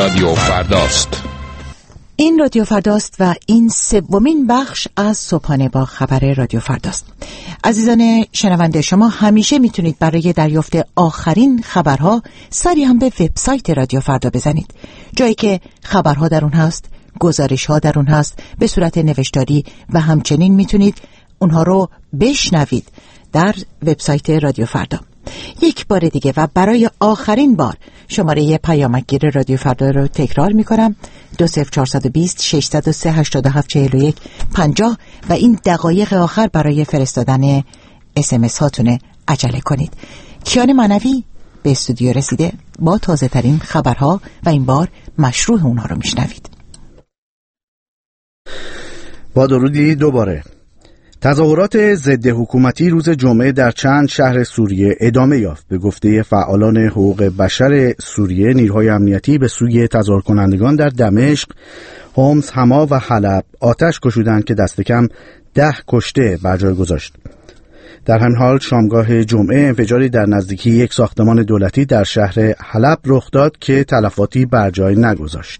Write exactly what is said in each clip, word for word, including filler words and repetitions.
رادیو فرداست. این رادیو فرداست و این سومین بخش از صبحانه با خبر رادیو فرداست. عزیزان شنونده، شما همیشه میتونید برای دریافت آخرین خبرها سری هم به وبسایت رادیو فردا بزنید، جایی که خبرها در اون هست، گزارش‌ها در اون هست به صورت نوشتاری و همچنین میتونید اونها رو بشنوید در وبسایت رادیو فردا. یک بار دیگه و برای آخرین بار شماره پیامکگیر رادیو فردا رو تکرار میکنم: دو صفر چهارصد و بیست ششصد و سه هشتاد و هفت چهل و یک پنجاه و این دقایق آخر برای فرستادن اسمس هاتونه. عجله کنید. کیان معنوی به استودیو رسیده با تازه ترین خبرها و این بار مشروع اونها رو میشنوید. با درودی دوباره. تظاهرات ضد حکومتی روز جمعه در چند شهر سوریه ادامه یافت. به گفته فعالان حقوق بشر سوریه، نیروهای امنیتی به سوی تظاهر کنندگان در دمشق، حمص، حما و حلب آتش گشودند که دست کم ده کشته بر جای گذاشت. در همین حال شامگاه جمعه انفجاری در نزدیکی یک ساختمان دولتی در شهر حلب رخ داد که تلفاتی بر جای نگذاشت.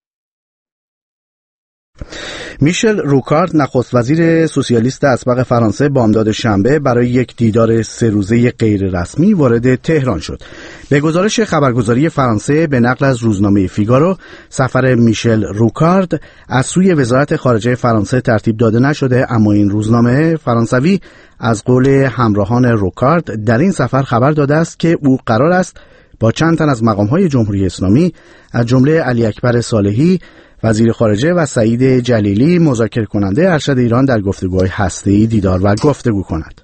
میشل روکارد، نخست وزیر سوسیالیست اسبق فرانسه، بامداد شنبه برای یک دیدار سه روزه غیر رسمی وارد تهران شد. به گزارش خبرگزاری فرانسه به نقل از روزنامه فیگارو، سفر میشل روکارد از سوی وزارت خارجه فرانسه ترتیب داده نشده، اما این روزنامه فرانسوی از قول همراهان روکارد در این سفر خبر داده است که او قرار است با چند تن از مقام‌های جمهوری اسلامی از جمله علی اکبر صالحی وزیر خارجه و سعید جلیلی، مذاکره کننده ارشد ایران، در گفتگوهای هسته‌ای دیدار و گفتگو کند.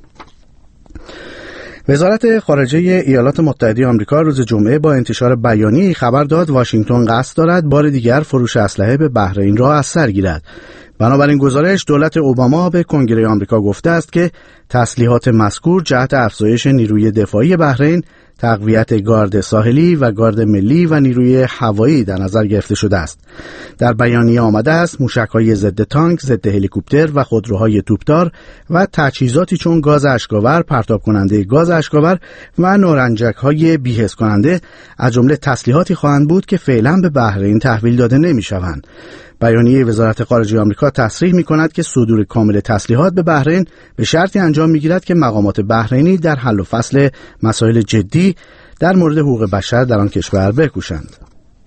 وزارت خارجه ایالات متحده آمریکا روز جمعه با انتشار بیانیه‌ای خبر داد واشنگتن قصد دارد بار دیگر فروش اسلحه به بحرین را از سر گیرد. بنابراین گزارش، دولت اوباما به کنگره آمریکا گفته است که تسلیحات مذکور جهت افزایش نیروی دفاعی بحرین، تقویت گارد ساحلی و گارد ملی و نیروی هوایی در نظر گرفته شده است. در بیانیه آمده است موشک‌های ضد تانک، ضد هلیکوپتر و خودروهای توپدار و تجهیزاتی چون گاز اشک‌آور، پرتاب کننده گاز اشک‌آور و نارنجک‌های بی‌حس کننده از جمله تسلیحاتی خواهند بود که فعلا به بحرین تحویل داده نمی‌شوند. بیانیه وزارت خارجه آمریکا تصریح می‌کند که صدور کامل تسلیحات به بحرین به شرطی انجام می‌گیرد که مقامات بحرینی در حل و فصل مسائل جدی در مورد حقوق بشر در آن کشور بکوشند.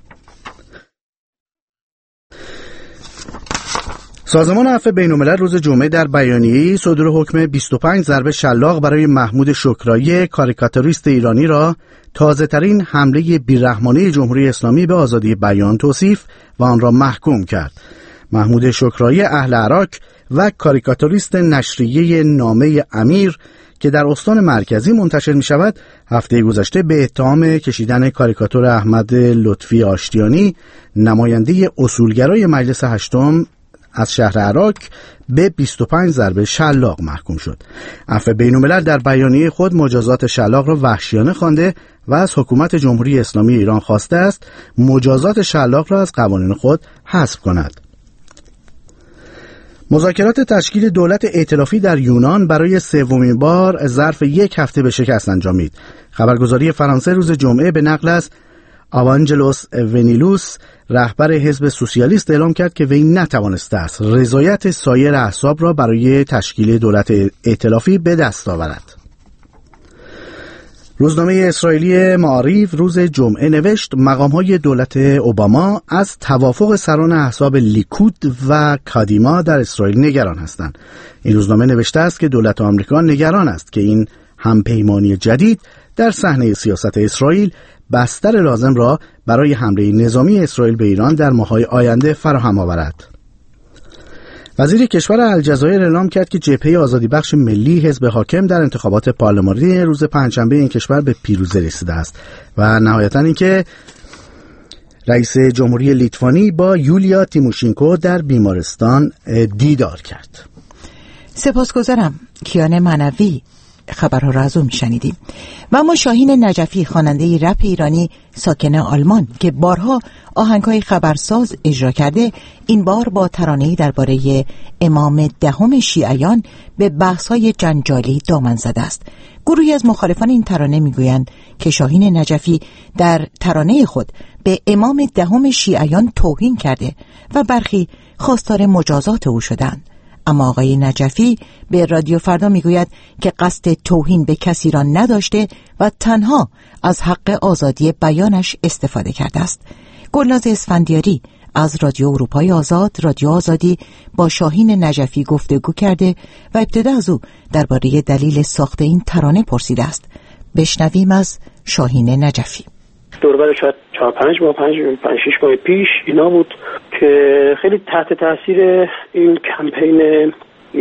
سازمان عفو بین‌الملل روز جمعه در بیانیه‌ای صدور حکم بیست و پنج ضربه شلاق برای محمود شکرایی، کاریکاتوریست ایرانی را تازه‌ترین حمله بی‌رحمانه جمهوری اسلامی به آزادی بیان توصیف و آن را محکوم کرد. محمود شکرایی، اهل عراق و کاریکاتوریست نشریه نامه امیر که در استان مرکزی منتشر می شود، هفته گذشته به اتهام کشیدن کاریکاتور احمد لطفی آشتیانی، نماینده اصولگرای مجلس هشتم از شهر عراق، به بیست و پنج ضربه شلاق محکوم شد. عفو بین‌الملل در بیانیه خود مجازات شلاق را وحشیانه خوانده و از حکومت جمهوری اسلامی ایران خواسته است مجازات شلاق را از قوانین خود حذف کند. مذاکرات تشکیل دولت ائتلافی در یونان برای سومین بار ظرف یک هفته به شکست انجامید. خبرگزاری فرانسه روز جمعه به نقل از آوانجلوس ونیلوس، رهبر حزب سوسیالیست، اعلام کرد که وی نتوانسته است رضایت سایر احزاب را برای تشکیل دولت ائتلافی به دست آورد. روزنامه اسرائیلی معاریف روز جمعه نوشت مقام‌های دولت اوباما از توافق سران احزاب لیکود و کادیما در اسرائیل نگران هستند. این روزنامه نوشته است که دولت آمریکا نگران است که این همپیمانی جدید در صحنه سیاست اسرائیل بستر لازم را برای حمله نظامی اسرائیل به ایران در ماه‌های آینده فراهم آورد. وزیر کشور الجزایر اعلام کرد که جبهه آزادی بخش ملی، حزب حاکم، در انتخابات پارلمانی روز پنجشنبه این کشور به پیروزی رسیده است و نهایتاً اینکه رئیس جمهوری لیتوانی با یولیا تیموشینکو در بیمارستان دیدار کرد. سپاسگزارم. کیان معنوی خبرها را از او میشنیدیم. و اما شاهین نجفی، خواننده رپ ایرانی ساکن آلمان که بارها آهنگ‌های خبرساز اجرا کرده، این بار با ترانه‌ای درباره امام دهم شیعیان به بحث‌های جنجالی دامن زده است. گروهی از مخالفان این ترانه میگویند که شاهین نجفی در ترانه خود به امام دهم شیعیان توهین کرده و برخی خواستار مجازات او شدند. اما آقای نجفی به رادیو فردا میگوید که قصد توهین به کسی را نداشته و تنها از حق آزادی بیانش استفاده کرده است. گلناز اسفندیاری از رادیو اروپای آزاد، رادیو آزادی، با شاهین نجفی گفتگو کرده و ابتدا از او درباره دلیل ساخت این ترانه پرسیده است. بشنویم از شاهین نجفی. دوربر شاید چهار پنج ماه پنج پنج شش ماه پیش اینا بود که خیلی تحت تاثیر این کمپین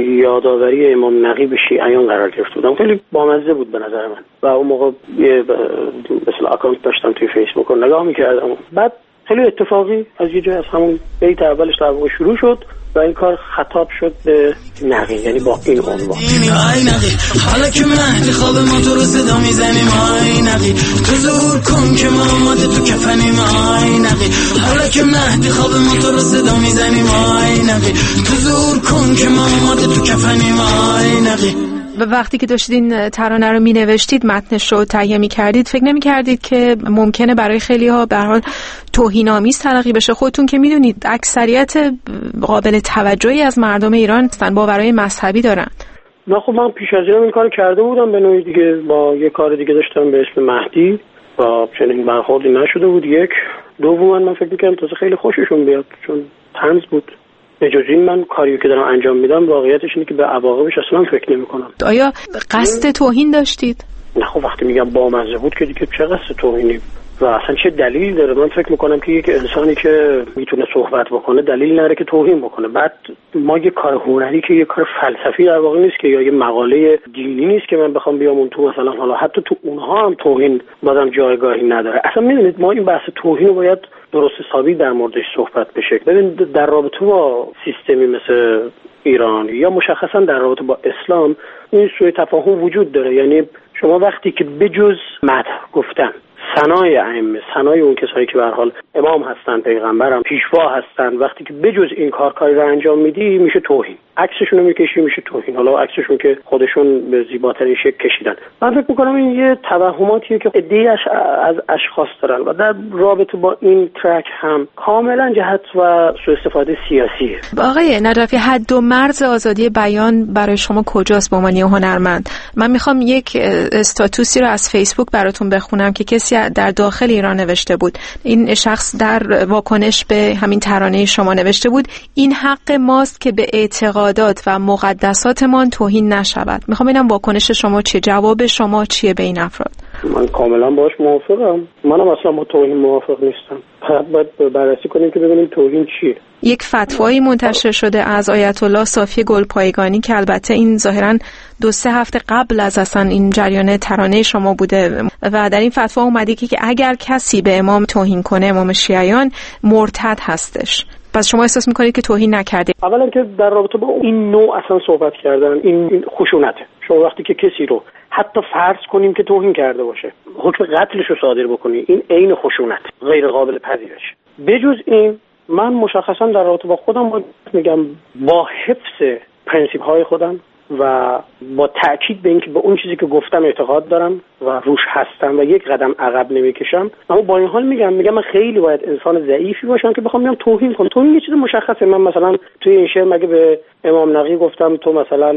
یادآوری امام نقی به شیعیان قرار گرفته بودم. خیلی بامزه بود به نظر من و اون موقع یه مثلا اکانت داشتم توی فیسبوک رو نگاه میکردم. بعد خیلی اتفاقی از یه جای از همون بیت اولش در واقع شروع شد و این کار خطاب شد به نقی، یعنی با این عنوان: ای نقی حالا که مهدی خواب ما تو رو صدا میزنیم، ای نقی تو ظهور کن که ما آماده تو کفنیم، ای نقی حالا که مهدی خواب ما تو رو صدا میزنیم، ای نقی تو ظهور کن که ما آماده تو کفنیم، ای نقی. و وقتی که داشتید این ترانه رو می نوشتید، متنش رو تهیه می کردید، فکر نمی کردید که ممکنه برای خیلی ها به هر حال توهین‌آمیز تلقی بشه؟ خودتون که می دونید اکثریت قابل توجهی از مردم ایران هستن، باورهای مذهبی دارن. نه خب من پیش از اینم این کار کرده بودم به نوعی دیگه، با یه کار دیگه داشتم به اسم مهدی و چنین برخوردی نشده بود. یک دوم من فکر می‌کردم تازه خیلی خوششون بیاد چون طنز بود. به جز این من کاریو که دارم انجام میدم واقعیتش اینه که به عواقبش اصلا فکر نمی‌کنم. آیا قصد توهین داشتید؟ نه خب وقتی میگم بامزه بود که دیگه چه قصد توهینی و اصلا چه دلیل داره؟ من فکر میکنم که یک انسانی که میتونه صحبت بکنه دلیل نداره که توهین بکنه. بعد ما یه کار هنری که یه کار فلسفی در واقع نیست که، یا یه مقاله دینی نیست که من بخوام بیام اون تو مثلا حالا حتی تو اونها هم توهین بازم جایگاهی نداره. اصلا میدونید ما این بحث توهین رو باید درست حسابی در موردش صحبت بشه. ببین در رابطه با سیستمی مثل ایران یا مشخصا در رابطه با اسلام این سوء تفاهم وجود داره. یعنی شما وقتی که بجز مدح گفتن، ثنای ائمه، ثنای اون کسایی که به هر حال امام هستن، پیغمبرم، پیشوا هستن، وقتی که بجز این کار کاری رو انجام میدی میشه توهین. عکسشون رو میکشی میشه توهین. حالا عکسشون که خودشون به زیباترین شکل کشیدن. من فکر میکنم این یه توهماتیه که عده‌ای از اشخاص دارن و در رابطه با این ترک هم کاملا جهت و سوء استفاده سیاسیه. آقای نجفی، حد و مرز آزادی بیان برای شما کجاست به عنوان هنرمند؟ من میخوام یک استاتوسی رو از فیسبوک براتون بخونم که کسی در داخل ایران نوشته بود. این شخص در واکنش به همین ترانه شما نوشته بود: این حق ماست که به اعتقادات و مقدساتمان توهین نشود. میخوام ببینم واکنش شما چیه، جواب شما چیه به این افراد؟ من کاملا باهاش موافقم. منم اصلا با توهین موافق نیستم. باید بررسی کنیم که ببینیم توهین چیه. یک فتوایی منتشر شده از آیت الله صافی گلپایگانی که البته این ظاهراً دو سه هفته قبل از اصلا این جریان ترانه شما بوده و در این فتوا اومده که اگر کسی به امام توهین کنه، امام شیعیان، مرتد هستش. پس شما احساس میکنید که توهین نکردید؟ اولا که در رابطه با این نوع اصلا صحبت کردن این خشونته. شما وقتی که کسی رو حتی فرض کنیم که توهین کرده باشه، حکم قتلش رو صادر بکنی، این عین خشونت، غیر قابل پذیرش. بجز این من مشخصا در رابطه با خودم با میگم با حفظ پرنسیپ های خودم و با تأکید به اینکه به اون چیزی که گفتم اعتقاد دارم و روش هستم و یک قدم عقب نمیکشم، اما با این حال میگم میگم من خیلی باید انسان ضعیفی باشم که بخوام بیام توهین کنم. توهین یه چیز مشخصه. من مثلا توی این شعر مگه به امام نقی گفتم تو مثلا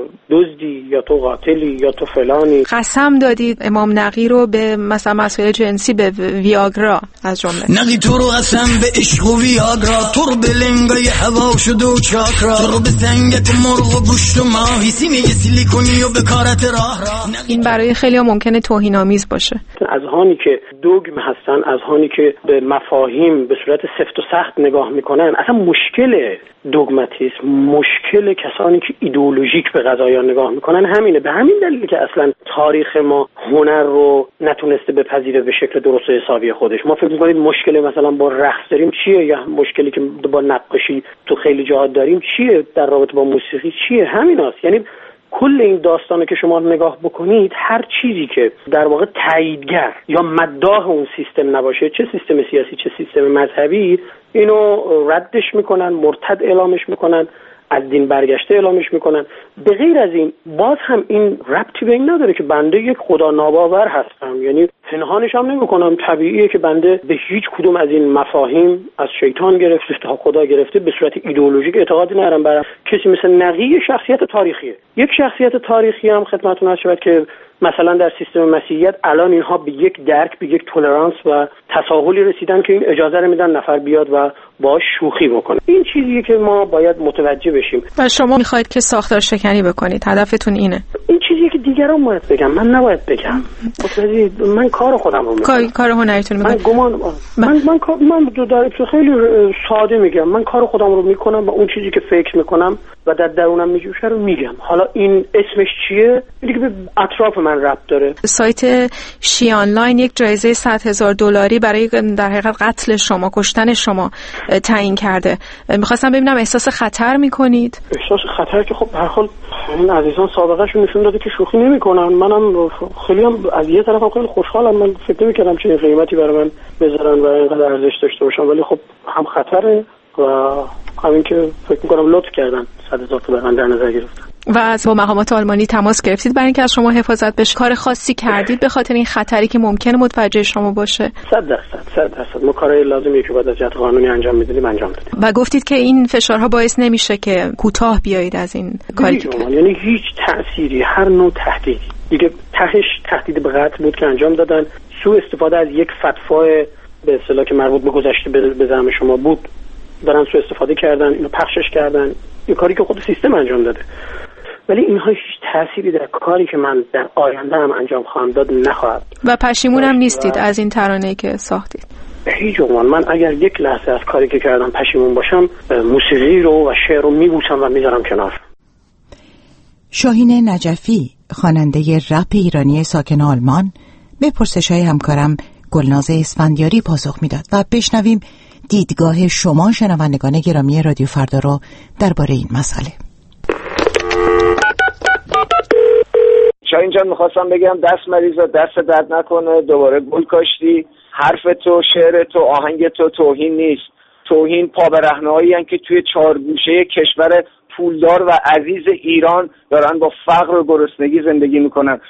دزدی یا تو قاتلی یا تو فلانی؟ قسم دادید امام نقی رو به مثلا مسائل جنسی، به ویاگرا از جمله. نقی تو رو قسم به عشق و ویاگرا، تو رو به لنگای هوا شد و چاکرا، تو رو به زنگت مرغ و گوشت و ماهی، سیمه سیلیکونی و به کارت راه راه. این برای خیلی ها ممکنه توهین آمیز باشه. اذهانی که دوگم هستن، اذهانی که به مفاهیم به صورت سفت و سخت نگاه میکنن، اصلا مشکل دوگماتیسم، مشکل کسانی که ایدئولوژیک به قضایا نگاه میکنن همینه. به همین دلیل که اصلا تاریخ ما هنر رو نتونسته بپذیره به شکل درست و حسابی خودش. ما فکر میکنیم مشکل مثلا با رقص داریم چیه، یا مشکلی که با نقاشی تو خیلی جاها داریم چیه، در رابطه با موسیقی چیه، همیناست. یعنی کل این داستانه که شما نگاه بکنید، هر چیزی که در واقع تاییدگر یا مداح اون سیستم نباشه، چه سیستم سیاسی چه سیستم مذهبی، اینو ردش میکنن، مرتد اعلامش میکنن، از دین برگشته اعلامش میکنن. به غیر از این باز هم این ربطی به این نداره که بنده یک خدا ناباور هستم، یعنی پنهانش هم نمیکنم. طبیعیه که بنده به هیچ کدوم از این مفاهیم از شیطان گرفته تا خدا گرفته به صورت ایدئولوژیک اعتقادی ندارم. برام کسی مثل نقی شخصیت تاریخیه. یک شخصیت تاریخی هم خدمتتون عرض شود که مثلا در سیستم مسیحیت الان اینها به یک درک، به یک تولرانس و تساهلی رسیدن که این اجازه رو میدن نفر بیاد و باهاش شوخی بکنه. این چیزیه که ما باید متوجه بشیم. و شما میخواید که ساختار شکنی بکنید، هدفتون اینه. این چیزیه که دیگران باید بگم، من نباید بگم. متوجه، من کار خودم رو میکنم. کار هنریتون میکنم. من گمان من من من در خیلی ساده میگم، من کار خودم رو میکنم و اون چیزی که فکر میکنم و در درونم میجوشه رو میگم. حالا این اسمش چیه؟ اینی که به اطراف من ربط داره. سایت شی آنلاین یک جایزه صد هزار دلاری برای در حقیقت قتل شما، کشتن شما تعیین کرده. میخواستم ببینم احساس خطر میکنید؟ احساس خطر که خب به هر حال این عزیزان سابقه‌شون نشون داده که شوخی نمیکنن. منم خیلی هم از یه طرفم خیلی خوشحالم. من فکر نمی‌کردم چنین قیمتی برای من بذارن و اینقدر ارزش داشته باشن، ولی خب هم خطره و همین که فکر میکنم لطف کردن، صد هزار تومان در نظر گرفتن. و از با مقامات آلمانی تماس گرفتید برای اینکه از شما حفاظت بشه؟ کار خاصی کردید به خاطر این خطری که ممکنه متوجه شما باشه؟ صد درصد صد درصد ما کارهای لازمی که باید از جهت قانونی انجام میدیم انجام دادیم. و گفتید که این فشارها باعث نمیشه که کوتاه بیایید از این کاری که کردید. یعنی هیچ تأثیری، هر نوع تهدیدی دیگه تهش تهدید به قتل بود که انجام دادن. سوء استفاده از یک فتوای به اصطلاح که مربوط به گذشته به زعم شما بود دارن سوء استفاده کردن، اینو پخشش کردن. این کاری که خود سیستم انجام داده، ولی اینها هیچ تأثیری در کاری که من در آینده هم انجام خواهم داد نخواهد. و پشیمون هم نیستید و... از این ترانه‌ای که ساختید؟ به هیچ عنوان. من اگر یک لحظه از کاری که کردم پشیمون باشم، موسیقی رو و شعر رو میبوسم و میذارم کنار. شاهین نجفی، خواننده رپ ایرانی ساکن آلمان، به پرسش‌های همکارم گلناز اسفندیاری پاسخ میداد و بشنویم دیدگاه شما شنوندگان گرامی رادیو فردا رو درباره این مسئله. شاهین جان، میخواستم بگم دست مریضا، دست درد نکنه، دوباره گل کاشتی. حرف تو، شعر تو، آهنگ تو توهین نیست. توهین پا به رهنهایی هستند که توی چهار گوشه کشور پولدار و عزیز ایران دارن با فقر و گرسنگی زندگی میکنن.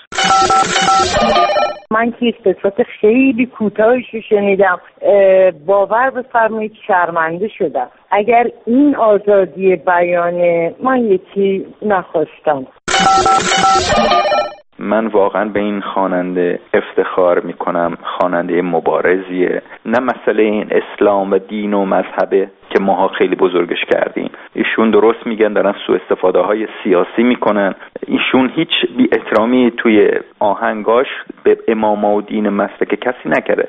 من که قصت خیلی کوتاهی رو شنیدم، باور بفرمایید شرمنده شدم. اگر این آزادی بیانه، من یکی نخواستم. من واقعا به این خواننده افتخار میکنم. خواننده مبارزیه، نه مسئله این اسلام و دین و مذهبه که ماها خیلی بزرگش کردیم. ایشون درست میگن دارن سوء استفاده های سیاسی میکنن. ایشون هیچ بی احترامی توی آهنگاش به امام و دین مسلک کسی نکرده.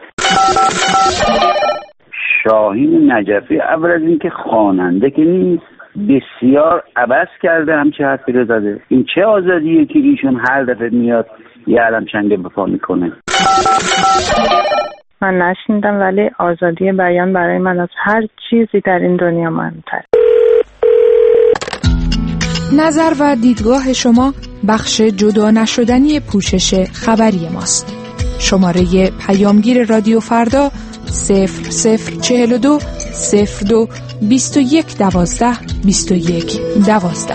شاهین نجفی اول از اینکه خواننده که نیست، بسیار عبث کرده همچه حرفی رو زده. این چه آزادیه که ایشون هر دفعه میاد یه علم چنگه بپا میکنه؟ من نشنیدم، ولی آزادی بیان برای من از هر چیزی در این دنیا مهمتره. نظر و دیدگاه شما بخش جدا نشدنی پوشش خبری ماست. شماره پیامگیر رادیو فردا صفر صفر چهل و دو صفر دو بیست و یک دوازده بیست و یک دوازده.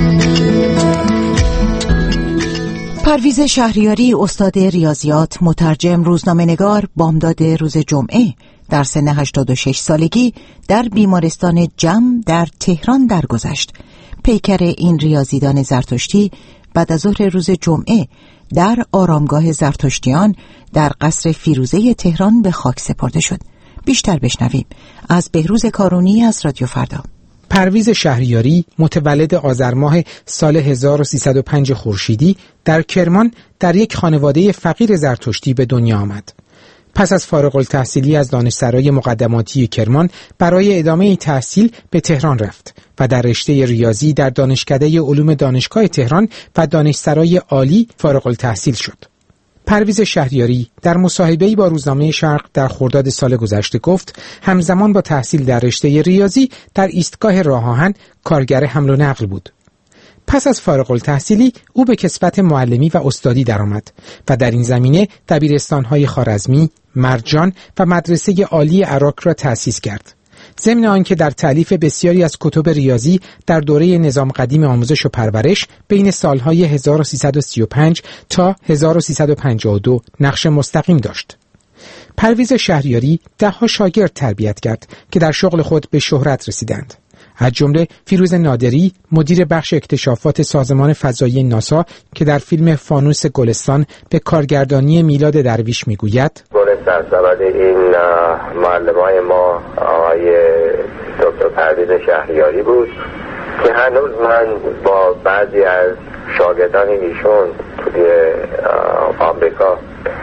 پرویز شهریاری، استاد ریاضیات، مترجم، روزنامه‌نگار، بامداد روز جمعه، در سن هشتاد و شش سالگی در بیمارستان جم در تهران درگذشت. پیکر این ریاضیدان زرتشتی بعد از ظهر روز جمعه در آرامگاه زرتشتیان در قصر فیروزه تهران به خاک سپرده شد. بیشتر بشنویم از بهروز کارونی از رادیو فردا. پرویز شهریاری متولد آذر ماه سال هزار و سیصد و پنج خورشیدی در کرمان در یک خانواده فقیر زرتشتی به دنیا آمد. پس از فارغ التحصیلی از دانشسرای مقدماتی کرمان برای ادامه تحصیل به تهران رفت و در رشته ریاضی در دانشکده علوم دانشگاه تهران و دانشسرای عالی فارغ التحصیل شد. پرویز شهریاری در مصاحبه‌ای با روزنامه شرق در خرداد سال گذشته گفت همزمان با تحصیل در رشته ریاضی در ایستگاه راه آهن کارگر حمل و نقل بود. پس از فارغ التحصیلی او به کسبت معلمی و استادی درآمد و در این زمینه دبیرستان‌های خوارزمی، مرجان و مدرسه عالی عراق را تأسیس کرد. ضمن آنکه در تألیف بسیاری از کتب ریاضی در دوره نظام قدیم آموزش و پرورش بین سالهای هزار و سیصد و سی و پنج تا هزار و سیصد و پنجاه و دو نقش مستقیم داشت. پرویز شهریاری ده‌ها شاگرد تربیت کرد که در شغل خود به شهرت رسیدند. از جمله فیروز نادری، مدیر بخش اکتشافات سازمان فضایی ناسا که در فیلم فانوس گلستان به کارگردانی میلاد درویش میگوید: گلستان سواد این معلمای ما آقای دکتر پرویز شهریاری بود که هنوز من با بعضی از شاگردان ایشون توی آمریکا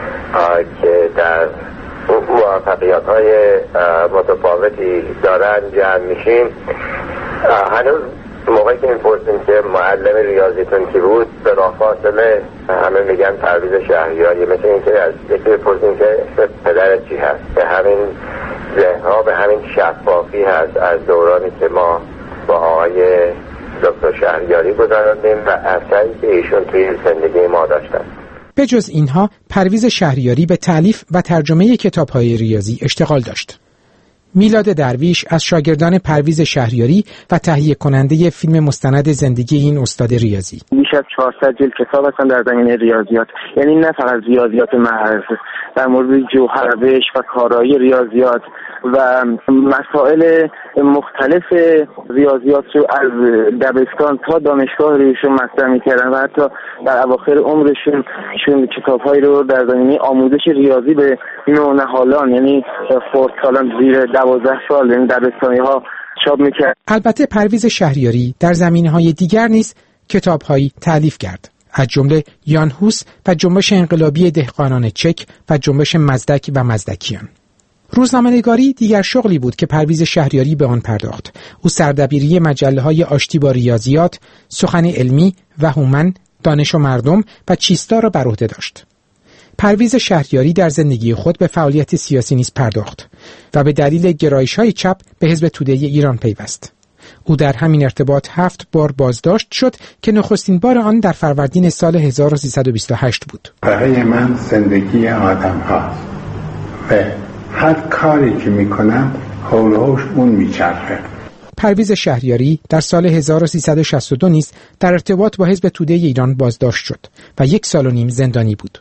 که در موفقیت های متفاوتی دارن جمع میشیم، هنوز موقعی که میپرسیم که معلم ریاضیتون کی بود، به راه فاصله همه میگن پرویز شهریاری. مثل اینکه از یکی بپرسیم که پدرت چی هست. به همین ذهنها، به همین شفافی هست از دورانی که ما با آقای دکتر شهریاری گذراندیم و اثری که ایشون توی زندگی ما داشتن. به جز اینها پرویز شهریاری به تألیف و ترجمه کتاب‌های ریاضی اشتغال داشت. میلاد درویش از شاگردان پرویز شهریاری و تهیه کننده فیلم مستند زندگی این استاد ریاضی. بیش از چهارصد جلد کتاب هستن در زمینه ریاضیات، یعنی نه فقط ریاضیات محض، در مورد جوهروش و کارایی ریاضیات و مسائل مختلف ریاضیات رو از دبستان تا دانشگاه روشون مطرح می‌کردن و حتی در اواخر عمرشون چون کتاب‌هایی رو در زمینه آموزش ریاضی به نونهالان، یعنی خردسالان زیر دوازده سال، یعنی دبستانی‌ها چاپ می‌کرد. البته پرویز شهریاری در زمینه‌های دیگر نیز کتاب‌هایی تألیف کرد، از جمله یان هوس و جنبش انقلابی دهقانان چک و جنبش مزدک و مزدکیان. روزنامه‌نگاری دیگر شغلی بود که پرویز شهریاری به آن پرداخت. او سردبیری مجله‌های آشتی با ریاضیات، سخن علمی و هومن، دانش و مردم و چیستا را بر عهده داشت. پرویز شهریاری در زندگی خود به فعالیت سیاسی نیز پرداخت و به دلیل گرایش‌های چپ به حزب توده ایران پیوست. او در همین ارتباط هفت بار بازداشت شد که نخستین بار آن در فروردین سال هزار و سیصد و بیست و هشت بود. برای من زندگی آدم هاست و هر کاری که میکنم حول و حوش اون میچرخه. پرویز شهریاری در سال هزار و سیصد و شصت و دو نیز در ارتباط با حزب توده ایران بازداشت شد و یک سال و نیم زندانی بود.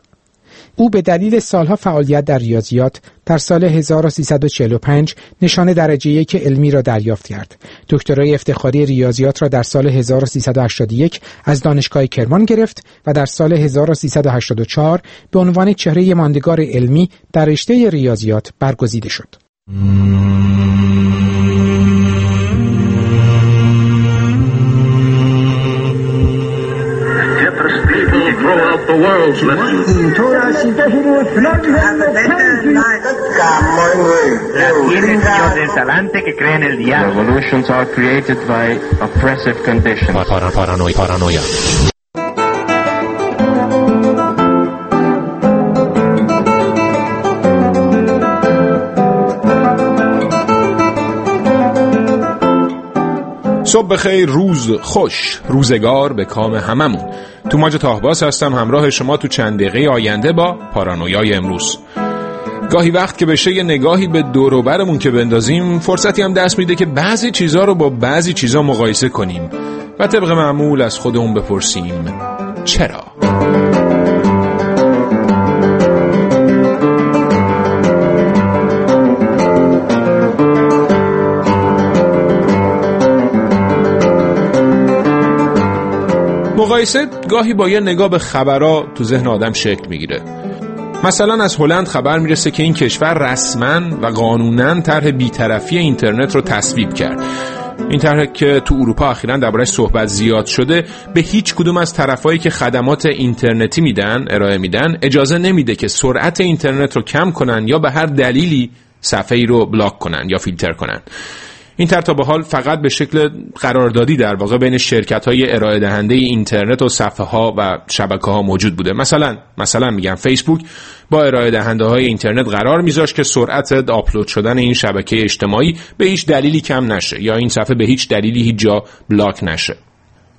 او به دلیل سالها فعالیت در ریاضیات در سال هزار و سیصد و چهل و پنج نشان درجه یک علمی را دریافت کرد. دکترای افتخاری ریاضیات را در سال هزار و سیصد و هشتاد و یک از دانشگاه کرمان گرفت و در سال هزار و سیصد و هشتاد و چهار به عنوان چهره ماندگار علمی در رشته ریاضیات برگزیده شد. The world's Revolutions are created by oppressive conditions. Paranoia. Paranoia. صبح بخیر، روز خوش، روزگار به کام هممون. توماج تاهباس هستم، همراه شما تو چند دقیقه آینده با پارانویای امروز. گاهی وقت که بشه یه نگاهی به دور و برمون که بندازیم، فرصتی هم دست میده که بعضی چیزا رو با بعضی چیزا مقایسه کنیم و طبق معمول از خودمون بپرسیم چرا؟ مقایسه گاهی با یه نگاه به خبرها تو ذهن آدم شکل میگیره. مثلا از هلند خبر میرسه که این کشور رسما و قانونا طرح بی‌طرفی اینترنت رو تصویب کرد. این طرح که تو اروپا اخیراً درباره‌اش صحبت زیاد شده، به هیچ کدوم از طرفایی که خدمات اینترنتی میدن، ارائه میدن، اجازه نمیده که سرعت اینترنت رو کم کنن یا به هر دلیلی صفحه‌ای رو بلاک کنن یا فیلتر کنن. این طرح تا به حال فقط به شکل قراردادی در واقع بین شرکت‌های ارائه دهنده اینترنت و صفحه‌ها و شبکه‌ها موجود بوده. مثلا مثلا میگم فیسبوک با ارائه دهنده‌های اینترنت قرار میذاشت که سرعت آپلود شدن این شبکه اجتماعی به هیچ دلیلی کم نشه یا این صفحه به هیچ دلیلی هیچ جا بلاک نشه.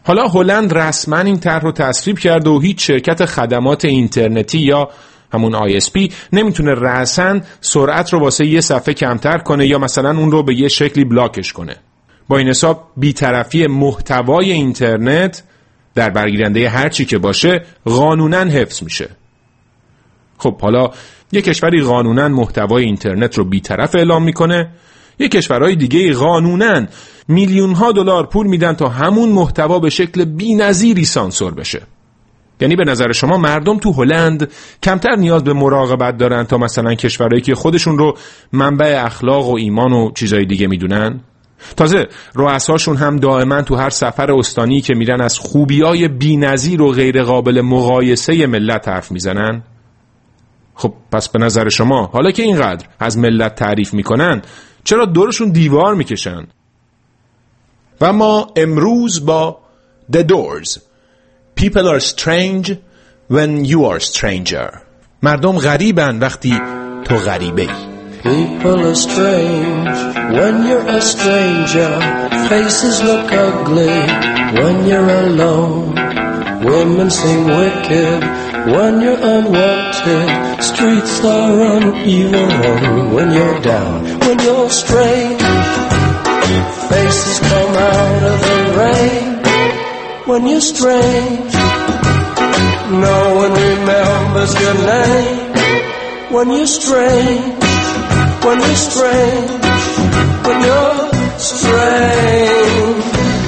حالا هلند رسما این طرح رو تصویب کرده و هیچ شرکت خدمات اینترنتی یا همون آی اس پی نمیتونه رأساً سرعت رو واسه یه صفحه کمتر کنه یا مثلا اون رو به یه شکلی بلاکش کنه. با این حساب بی‌طرفی محتوای اینترنت در برگیرنده هر چی که باشه قانوناً حفظ میشه. خب حالا یک کشوری قانوناً محتوای اینترنت رو بی‌طرف اعلام میکنه، یک کشورهای دیگه قانوناً میلیون ها دلار پول میدن تا همون محتوا به شکل بی‌نظیری سانسور بشه. یعنی به نظر شما مردم تو هلند کمتر نیاز به مراقبت دارن تا مثلا کشورهایی که خودشون رو منبع اخلاق و ایمان و چیزای دیگه میدونن؟ تازه رؤساشون هم دائما تو هر سفر استانی که میرن از خوبیای بی‌نظیر و غیر قابل مقایسه ملت حرف میزنن. خب پس به نظر شما حالا که اینقدر از ملت تعریف میکنن چرا دورشون دیوار میکشن؟ و ما امروز با The Doors People are strange when you are stranger. مردم غریبن وقتی تو غریبه ای. People are strange when you're a stranger. Faces look ugly when you're alone. Women seem wicked when you're unwanted. Streets are uneven when you're down. When you're strange, faces come out of the rain. When you're strange, no one remembers your name. When you're strange, when you're strange, when you're strange.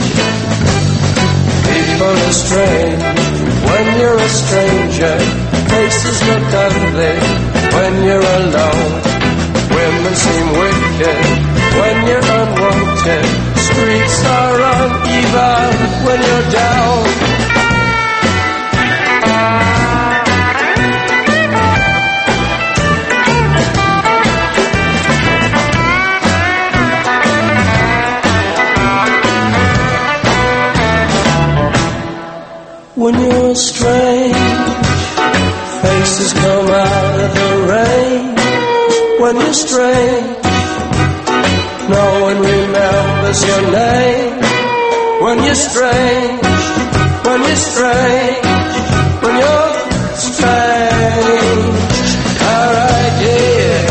People are strange when you're a stranger. Faces look ugly when you're alone. Women seem wicked when you're unwanted. Streets are uneven when you're down. When you're strange, faces come out of the rain. When you're strange, no one remembers your name. When you're strange, when you're strange, when you're strange. Alright, yeah.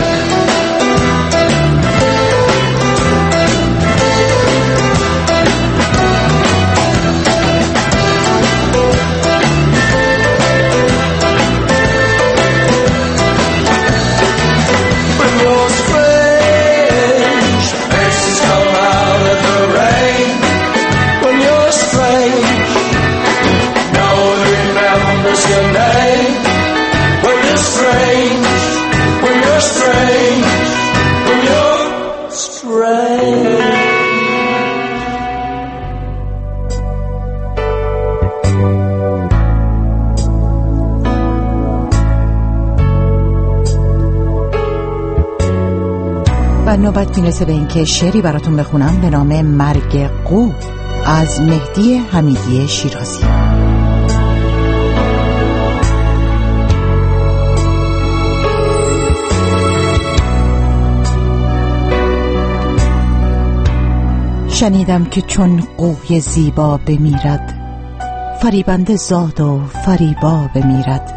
نوبت میرسه به این که شعری براتون بخونم به نام مرگ قو از مهدی حمیدی شیرازی. شنیدم که چون قوی زیبا بمیرد، فریبنده زاد و فریبا بمیرد.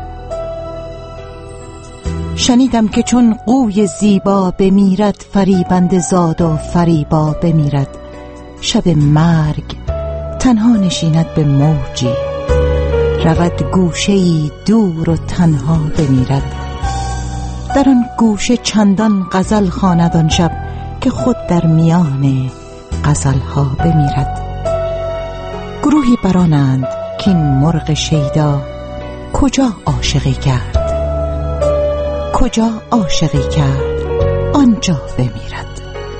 شنیدم که چون قوی زیبا بمیرد، فریبنده زاد و فریبا بمیرد. شب مرگ تنها نشیند به موجی، رود گوشه‌ای دور و تنها بمیرد. در آن گوشه چندان غزل خواند آن شب، که خود در میان غزلها بمیرد. گروهی برانند که این مرغ شیدا کجا عاشقی کرد، کجا عاشقی کرد آنجا بمیرد.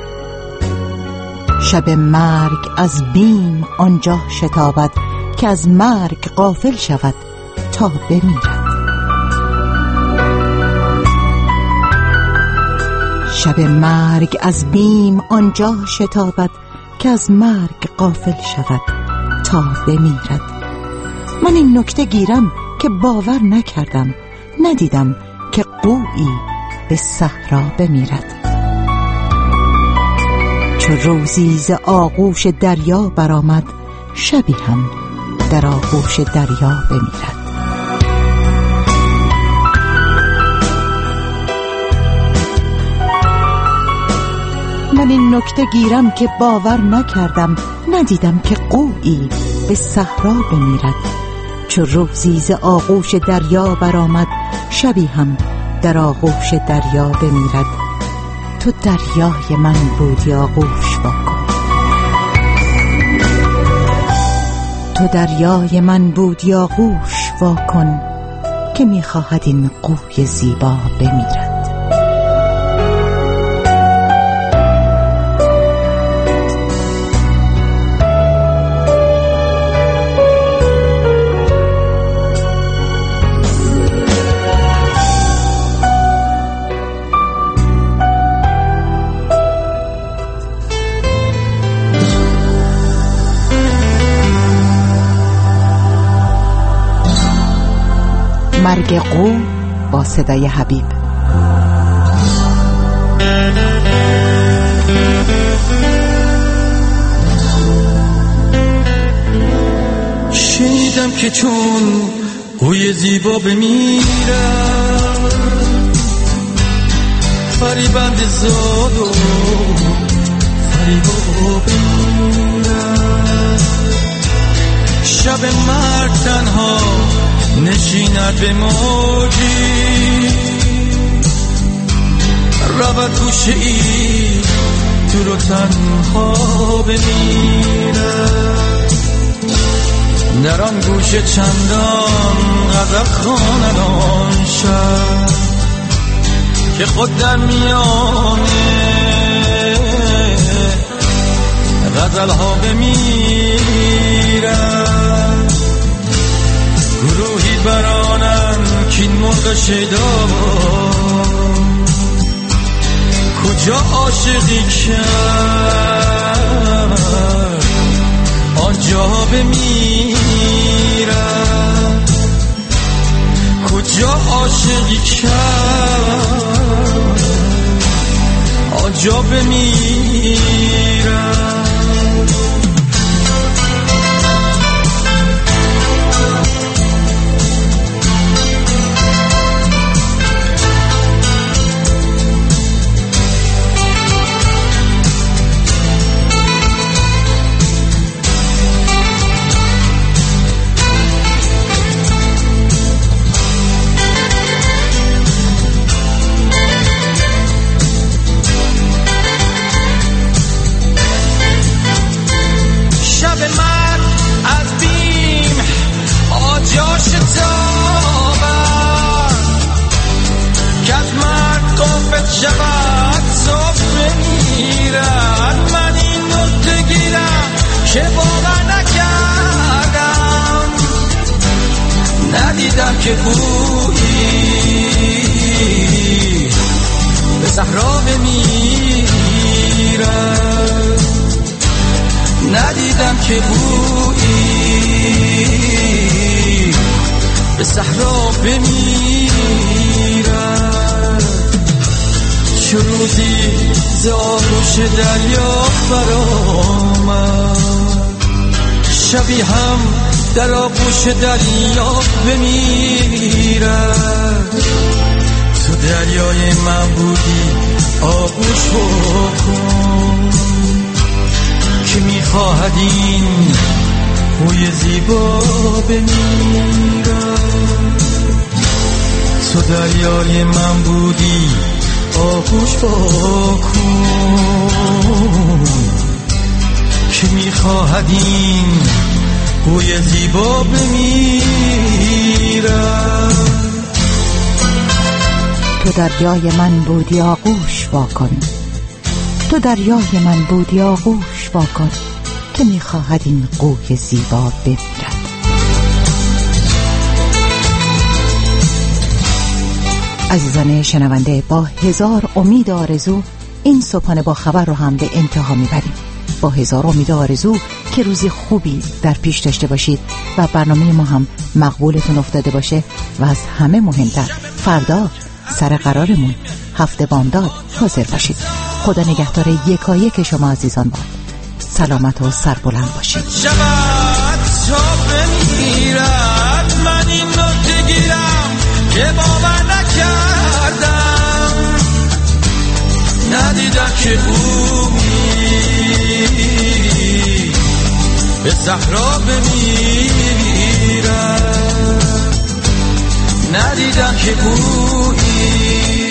شب مرگ از بیم آنجا شتابد، که از مرگ غافل شود تا بمیرد. شب مرگ از بیم آنجا شتابد، که از مرگ غافل شود تا بمیرد. من این نکته گیرم که باور نکردم، ندیدم که قویی به صحرا بمیرد. چو روزی ز آغوش دریا برآمد، شبی هم در آغوش دریا بمیرد. من این نکته گیرم که باور نکردم، ندیدم که قویی به صحرا بمیرد. چو روزی ز آغوش دریا برآمد، شبی هم در آغوش دریا بمیرد. تو دریای من بودی آغوش واکن، تو دریای من بودی آغوش واکن، که میخواهد این قوی زیبا بمیرد. مرگ قو با صدای حبیب. شنیدم که چون قوی زیبا بمیرد، فریبند زاد و فریبا بمیرد. شب مرگ تنها نشیند به موجی، رود گوشه ای دور و تنها بمیرد. در آن گوشه چندان غزل خواند آن شب، که خود در میانه غزل ها بمیرد. گروهی برانن کین مرغ شیدا کجا عاشقی کرد، آنجا بمیرد. کجا عاشقی کرد، آنجا بمیرد. که بویی به صحرا بمیرد. ندیدم که بویی به صحرا بمیرد. چو روزی ز آغوش دریا برآمد، شبی هم در آغوش دریا بمیرد. تو دریای من بودی آغوش بکن، که میخواهد این بوی زیبا بمیرد. تو دریای من بودی آغوش بکن، که میخواهد این بوی زیبا بمیرد. تو دریای من بودی آغوش واکن، تو دریای من بودی آغوش واکن، که میخواهد این قوی زیبا بمیرد. عزیزان شنونده، با هزار امید آرزو این صبحانه با خبر رو هم به انتها میبریم. با هزار امید آرزو که روزی خوبی در پیش داشته باشید و برنامه ما هم مقبولتون افتاده باشه و از همه مهمتر فردا سر قرارمون هفته بامداد حاضر باشید. خدا نگهدار یکایک شما عزیزان باد. سلامت و سربلند باشید. بگیرد، من این نکته گیرم که باور نکردم، ندیدم که بویی به صحرا بمیرد، ندیدم که بویی